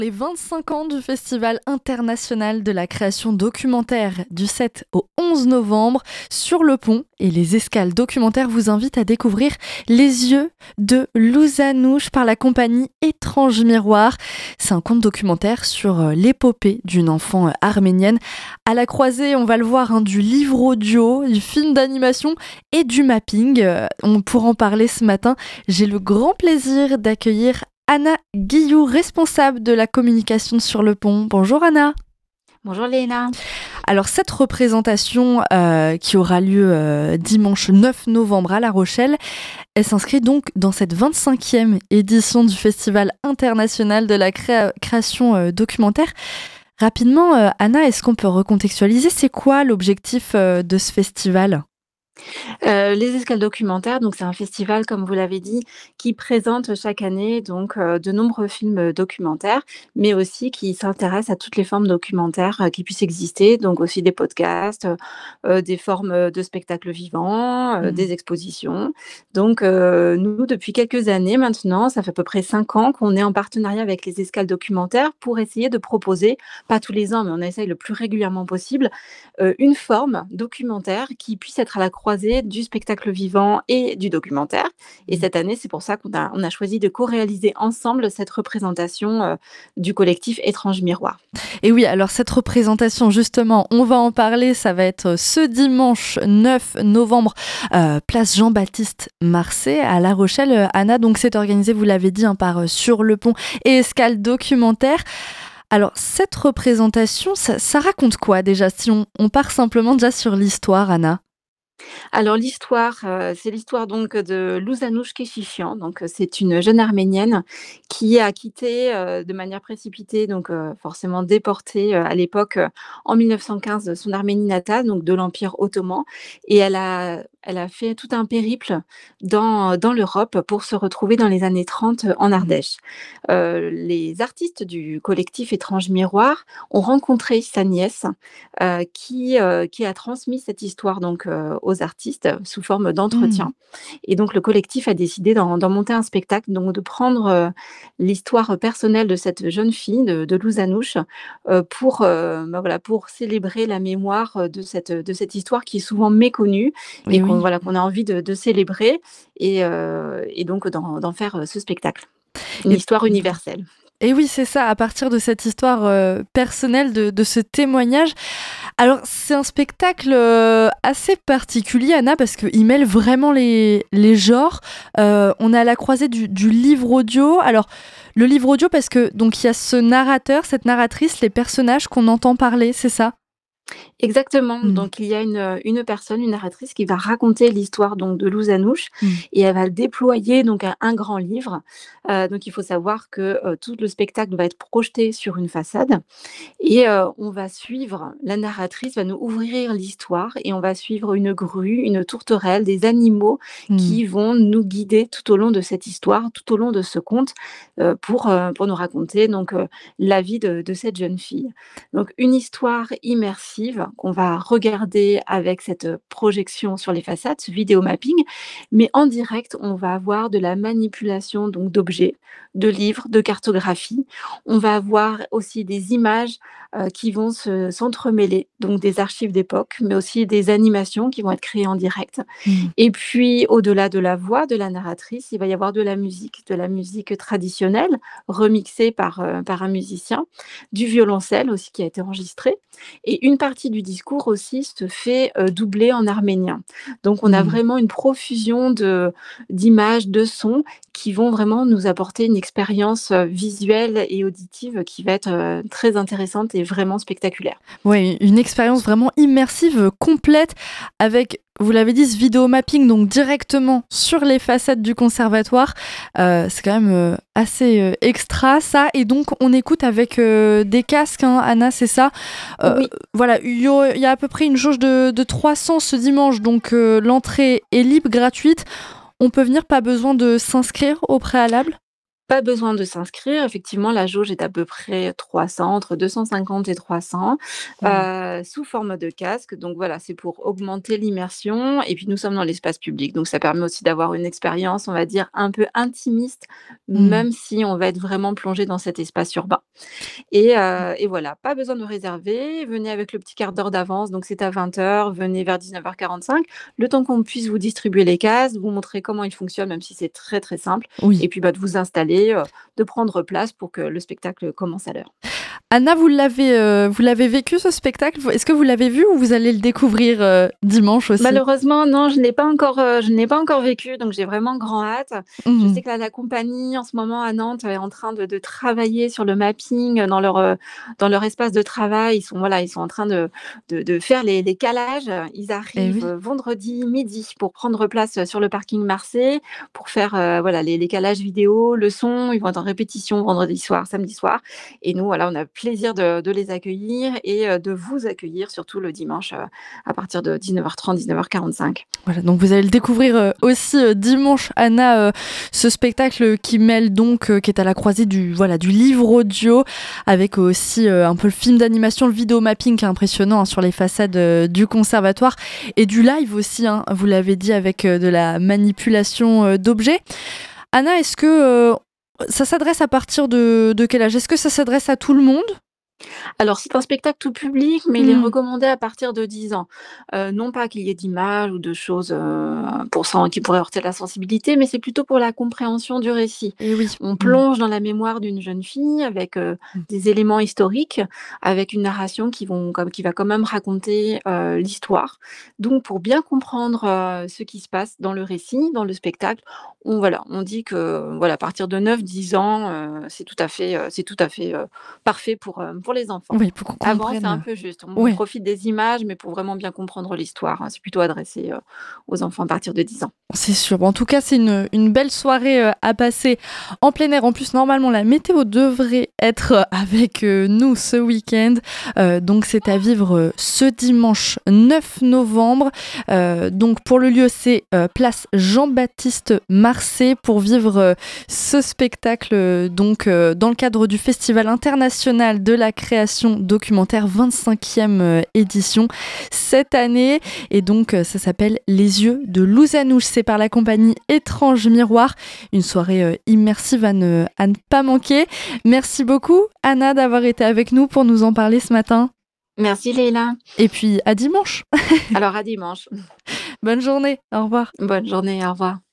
Les 25 ans du Festival international de la création documentaire du 7 au 11 novembre sur le pont et les escales documentaires vous invitent à découvrir Les yeux de Lousanouche par la compagnie Étrange Miroir. C'est un conte documentaire sur l'épopée d'une enfant arménienne. À la croisée, on va le voir, du livre audio, du film d'animation et du mapping. Pour en parler ce matin, j'ai le grand plaisir d'accueillir Anna Guillou, responsable de la communication sur le pont. Bonjour Anna. Bonjour Léna. Alors cette représentation qui aura lieu dimanche 9 novembre à La Rochelle, elle s'inscrit donc dans cette 25e édition du Festival international de la création documentaire. Rapidement, Anna, est-ce qu'on peut recontextualiser? C'est quoi l'objectif de ce festival ? Les escales documentaires, donc c'est un festival, comme vous l'avez dit, qui présente chaque année donc de nombreux films documentaires, mais aussi qui s'intéresse à toutes les formes documentaires qui puissent exister, donc aussi des podcasts, des formes de spectacles vivants, des expositions. Donc nous, depuis quelques années maintenant, ça fait à peu près 5 ans qu'on est en partenariat avec les escales documentaires pour essayer de proposer, pas tous les ans, mais on essaye le plus régulièrement possible, une forme documentaire qui puisse être à la croisée du spectacle vivant et du documentaire. Et cette année, c'est pour ça qu'on a choisi de co-réaliser ensemble cette représentation du collectif Étrange Miroir. Et oui, alors cette représentation, justement, on va en parler, ça va être ce dimanche 9 novembre, place Jean-Baptiste Marcet à La Rochelle. Anna, donc c'est organisé, vous l'avez dit, par Sur le pont et Escale Documentaire. Alors cette représentation, ça raconte quoi déjà, si on part simplement déjà sur l'histoire, Anna? Alors l'histoire, c'est l'histoire donc de Lousanouche Keshichian. Donc, c'est une jeune Arménienne qui a quitté, de manière précipitée, donc, forcément déportée, à l'époque, en 1915 son Arménie natale, donc de l'Empire ottoman, et elle a fait tout un périple dans l'Europe pour se retrouver dans les années 30 en Ardèche. Les artistes du collectif Étrange Miroir ont rencontré sa nièce, qui a transmis cette histoire donc aux artistes sous forme d'entretien. Et donc le collectif a décidé d'en monter un spectacle, donc de prendre l'histoire personnelle de cette jeune fille de Lousanouche, pour célébrer la mémoire de cette histoire qui est souvent méconnue et Et oui. qu'on a envie de célébrer et donc d'en faire ce spectacle. Une Et histoire universelle. Et oui, c'est ça, à partir de cette histoire personnelle, de ce témoignage. Alors, c'est un spectacle assez particulier, Anna, parce qu'il mêle vraiment les genres. On est à la croisée du livre audio. Alors, le livre audio, parce que donc il y a ce narrateur, cette narratrice, les personnages qu'on entend parler, c'est ça? Exactement, Mm. donc il y a une personne, une narratrice qui va raconter l'histoire donc de Lousanouche Mm. et elle va le déployer donc à un grand livre. Donc il faut savoir que, tout le spectacle va être projeté sur une façade et on va suivre la narratrice va nous ouvrir l'histoire et on va suivre une grue, une tourterelle, des animaux Mm. qui vont nous guider tout au long de cette histoire, tout au long de ce conte, pour nous raconter donc, la vie de cette jeune fille. Donc une histoire immersive qu'on va regarder avec cette projection sur les façades, ce vidéo mapping, mais en direct, on va avoir de la manipulation donc d'objets, de livres, de cartographie. On va avoir aussi des images, qui vont s'entremêler, donc des archives d'époque, mais aussi des animations qui vont être créées en direct. Mm. Et puis au-delà de la voix de la narratrice, il va y avoir de la musique traditionnelle remixée par un musicien, du violoncelle aussi qui a été enregistré et une partie du discours aussi se fait, doubler en arménien. Donc on a Mm. vraiment une profusion d'images, de sons qui vont vraiment nous apporter une expérience, visuelle et auditive qui va être, très intéressante et vraiment spectaculaire. Ouais, une expérience vraiment immersive, complète, avec, vous l'avez dit, ce vidéo mapping, donc directement sur les façades du conservatoire. C'est quand même assez extra, ça. Et donc, on écoute avec des casques, hein, Anna, c'est ça. Oui. Voilà, il y a à peu près une jauge de 300 ce dimanche, donc l'entrée est libre, gratuite. On peut venir, pas besoin de s'inscrire au préalable. Pas besoin de s'inscrire. Effectivement, la jauge est à peu près 300, entre 250 et 300, Mmh. sous forme de casque. Donc voilà, c'est pour augmenter l'immersion et puis nous sommes dans l'espace public, donc ça permet aussi d'avoir une expérience, on va dire, un peu intimiste, Mmh. même si on va être vraiment plongé dans cet espace urbain. Et voilà, pas besoin de réserver. Venez avec le petit quart d'heure d'avance, donc c'est à 20h, venez vers 19h45, le temps qu'on puisse vous distribuer les cases, vous montrer comment il fonctionne, même si c'est très, très simple Oui. et puis, bah, de vous installer, de prendre place pour que le spectacle commence à l'heure. Anna, vous l'avez vécu ce spectacle? Est-ce que vous l'avez vu ou vous allez le découvrir, dimanche aussi? Malheureusement, non, je ne l'ai pas encore vécu, donc j'ai vraiment grand hâte. Je Mmh. sais que là, la compagnie, en ce moment, à Nantes, est en train de travailler sur le mapping, dans leur espace de travail. Ils sont en train de faire les calages. Ils Et arrivent, oui. vendredi midi pour prendre place, sur le parking Marseille, pour faire, voilà, les calages vidéo, le son. Ils vont être en répétition vendredi soir, samedi soir et nous, voilà, on a le plaisir de les accueillir et de vous accueillir surtout le dimanche, à partir de 19h30, 19h45. Voilà, donc vous allez le découvrir aussi dimanche, Anna, ce spectacle qui mêle donc, qui est à la croisée du livre audio, avec aussi un peu le film d'animation, le vidéo mapping qui est impressionnant, hein, sur les façades du conservatoire, et du live aussi, hein, vous l'avez dit, avec de la manipulation d'objets. Anna, est-ce que ça s'adresse à partir de quel âge? Est-ce que ça s'adresse à tout le monde? Alors, c'est un spectacle tout public, mais il est Mmh. recommandé à partir de 10 ans. Non pas qu'il y ait d'images ou de choses, qui pourraient heurter la sensibilité, mais c'est plutôt pour la compréhension du récit. Et oui. On Mmh. plonge dans la mémoire d'une jeune fille avec, Mmh. des éléments historiques, avec une narration qui va quand même raconter, l'histoire. Donc pour bien comprendre, ce qui se passe dans le récit, dans le spectacle, on dit que, voilà, à partir de 9, 10 ans, c'est tout à fait, parfait pour les enfants. Oui, pour qu'on Avant, c'est un comprenne. peu juste. On Ouais. profite des images, mais pour vraiment bien comprendre l'histoire, hein. C'est plutôt adressé, aux enfants à partir de 10 ans. C'est sûr. Bon, en tout cas, c'est une belle soirée à passer en plein air. En plus, normalement, la météo devrait être avec nous ce week-end. Donc, c'est à vivre ce dimanche 9 novembre. Donc, pour le lieu, c'est place Jean-Baptiste Marcet pour vivre ce spectacle dans le cadre du Festival international de la création documentaire 25e édition cette année. Et donc, ça s'appelle Les yeux de Lousanouche. C'est par la compagnie Étrange Miroir. Une soirée immersive à ne pas manquer. Merci beaucoup, Anna, d'avoir été avec nous pour nous en parler ce matin. Merci Leïla. Et puis, à dimanche. Alors à dimanche. Bonne journée. Au revoir. Bonne journée, au revoir.